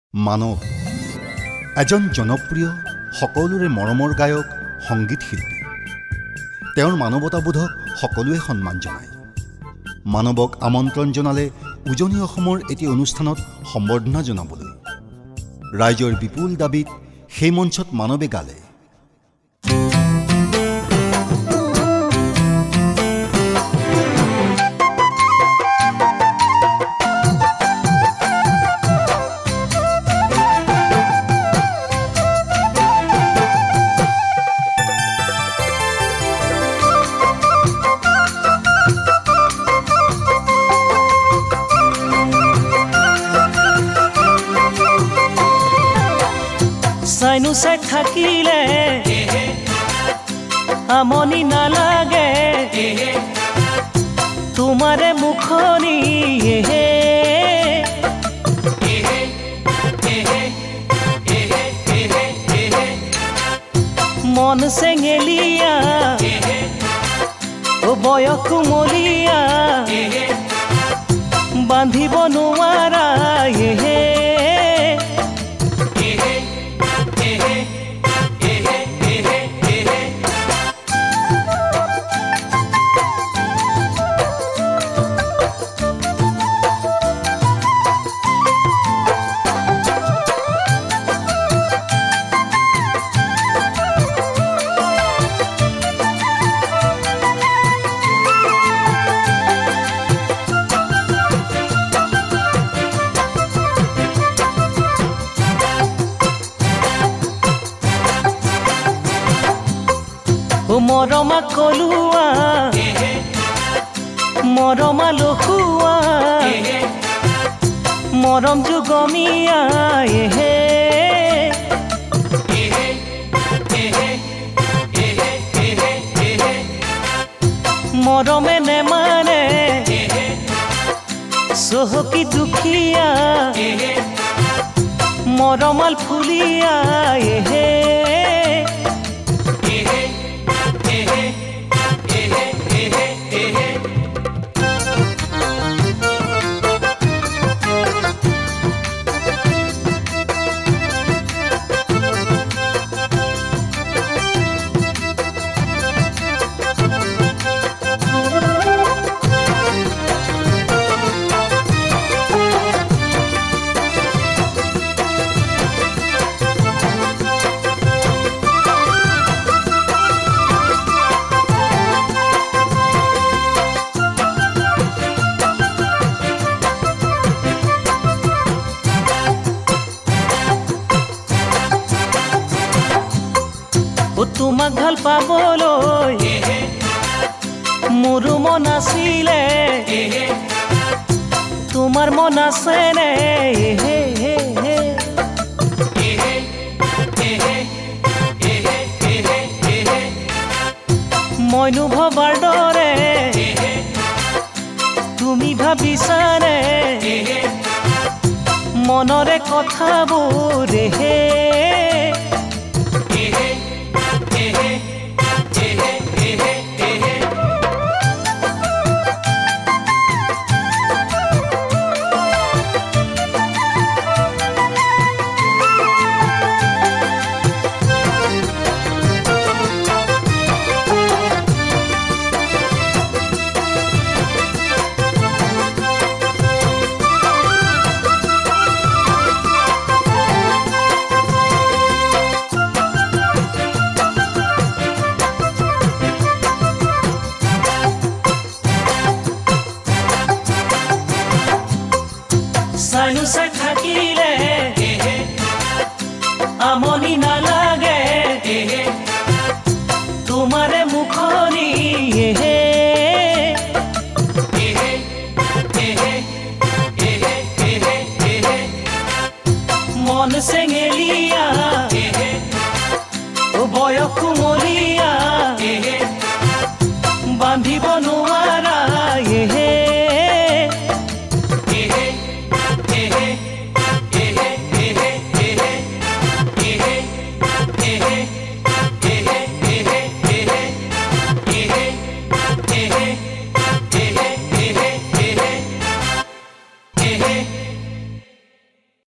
মানৱ এজন জনপ্ৰিয় সকলোৰে মৰমৰ গায়ক সংগীত শিল্পী। তেওঁৰ মানৱতাবোধক সকলোৱে সন্মান জনায়। মানৱক আমন্ত্ৰণ জনালে উজনি অসমৰ এটি অনুষ্ঠানত সম্বৰ্ধনা জনাবলৈ। ৰাইজৰ বিপুল দাবীত সেই মঞ্চত মানৱে গালে। চাইনো চাই থাকিলে আমনি নালাগে, তোমাৰে মুখনি মন চেঙেলীয়া বয়স কুমলীয়া বান্ধিব নোৱাৰা মৰমা কলুৱা মৰমা লখুৱা মৰম যুগমীয়া মৰমে নেমানে চহকী দুখীয়া মৰমাল ফুলিয়া তোমাক ভাল পাবলৈ মোৰো মন আছিলে, তোমাৰ মন আছেনে? মইনো ভবাৰ দৰে তুমি ভাবিছানে মনৰে কথাবোৰ চাইনো চাই থাকিলে আমনি নালাগে, তোমাৰে মুখনি মন চেঙেলীয়া